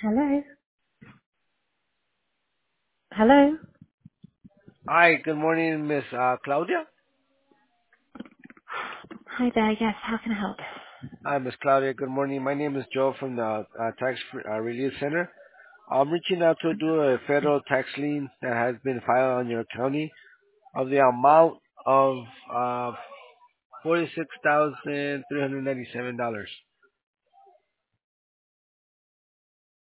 Hello? Hello? Hi, good morning, Miss Claudia. Hi there, yes, how can I help? Hi, Miss Claudia. Good morning. My name is Joe from the Tax Relief Center. I'm reaching out to do a federal tax lien that has been filed on your county of the amount of $46,397.